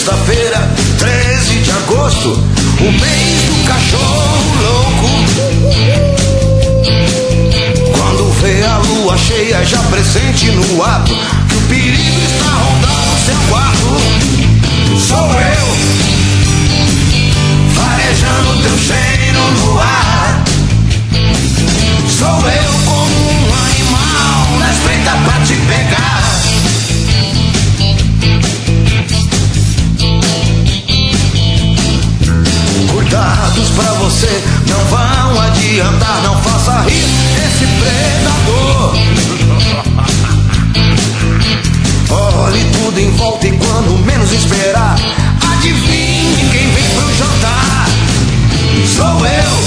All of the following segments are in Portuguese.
sexta-feira, 13 de agosto, o mês do cachorro louco. Quando vê a lua cheia, já presente no ato que o perigo está rondando seu quarto. Sou eu, farejando teu cheiro no ar. Sou eu como um animal na espreita pra te pegar. Cuidados pra você não vão adiantar, não faça rir esse predador. Olhe tudo em volta e quando menos esperar, adivinhe quem vem pro jantar. Sou eu,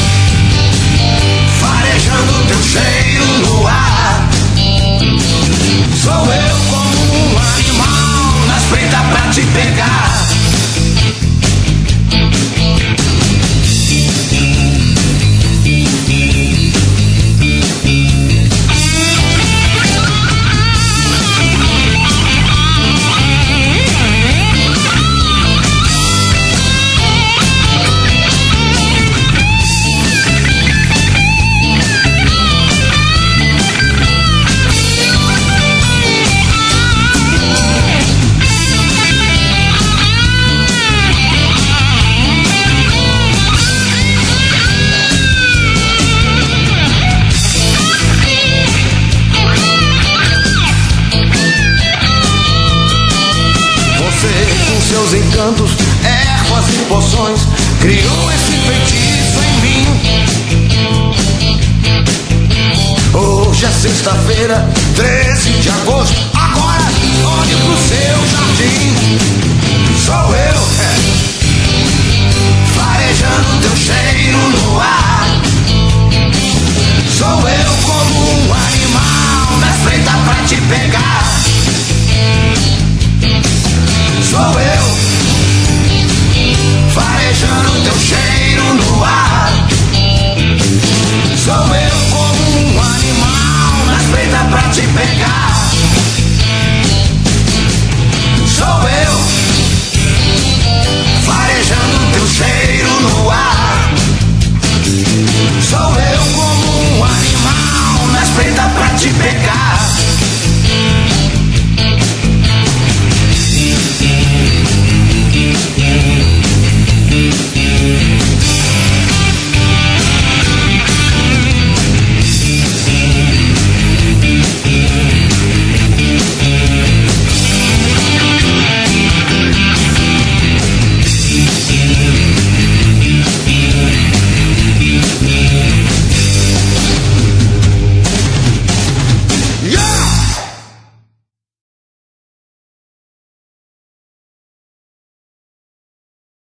farejando teu cheiro no ar. Sou eu como um animal na espreita pra te pegar. Seus encantos, ervas e poções, criou esse feitiço em mim. Hoje é sexta-feira, 13 de agosto. Agora olhe pro seu jardim. Sou eu, farejando teu cheiro no ar. Sou eu como um animal na espreita pra te pegar. Sou eu, farejando teu cheiro no ar. Sou eu como um animal na espreita pra te pegar.